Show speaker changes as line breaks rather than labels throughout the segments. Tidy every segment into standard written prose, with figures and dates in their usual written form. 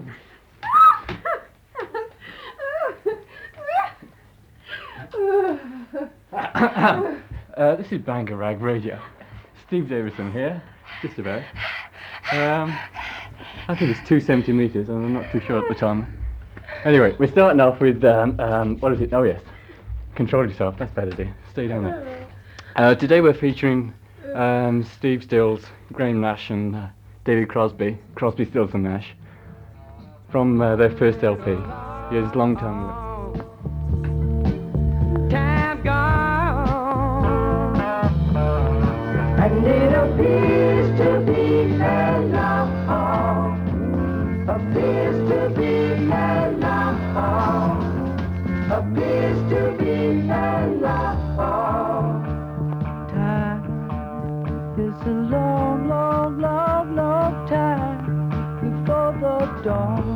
This is Bangor Rag Radio. Steve Davison here, just about. I think it's 270 metres, and I'm not too sure at the time. Anyway, we're starting off with, what is it? Oh yes, Control Yourself, that's better, dear. Stay down there. Today we're featuring Steve Stills, Graham Nash and David Crosby, Stills and Nash, from their first LP. Years long time ago.
Time gone, and it appears to be alone. Appears to be alone. Appears to be alone. Time is a long, long, long, long time before the dawn.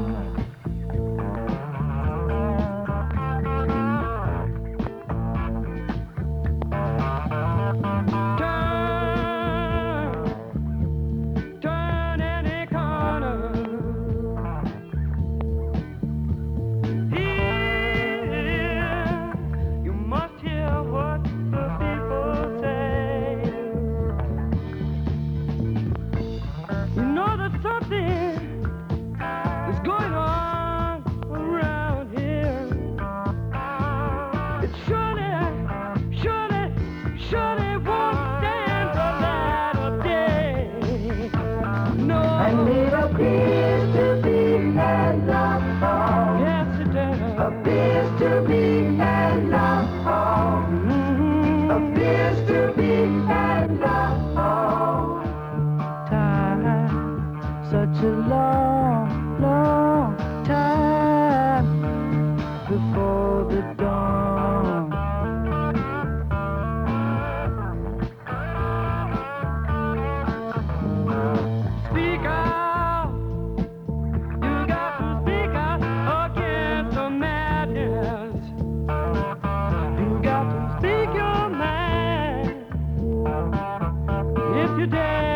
Such a long, long time before the dawn. Speak out, you got to speak out against the madness. You got to speak your mind if you dare.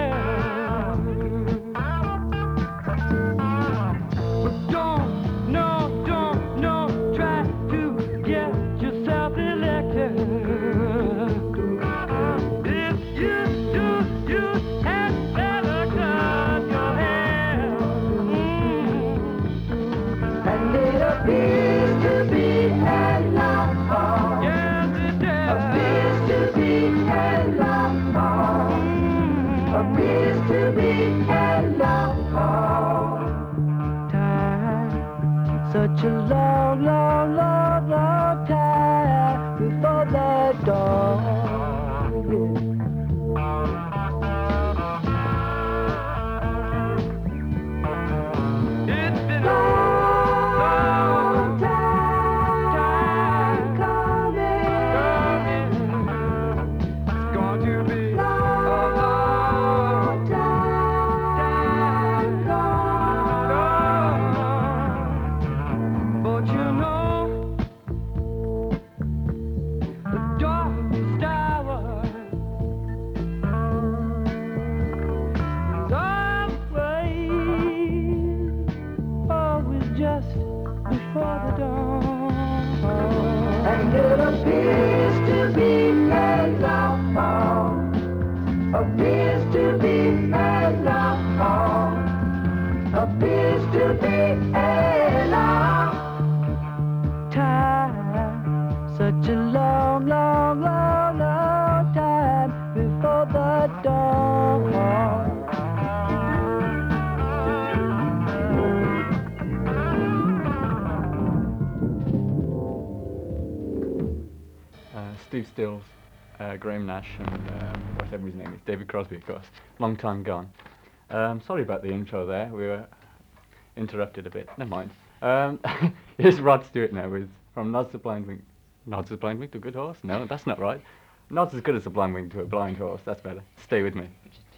Such a long, long, long, long time before the dawn. It's been a long time coming. It's going to be a long time gone. But you know, the darkest hour is always just before the dawn. And it appears to be alone. Appears to be alone. Appears to be alone. Time, such a long, long, long, long time before the dawn.
Steve Stills, Graham Nash and whatever his name is, David Crosby, of course. Long time gone. Sorry about the intro there, we were interrupted a bit, never mind. Here's Rod Stewart now with From Nods the Blind Wing. Nods the Blind Wing to a Good Horse? No, that's not right. Nods as good as a blind wing to a blind horse, that's better. Stay with me.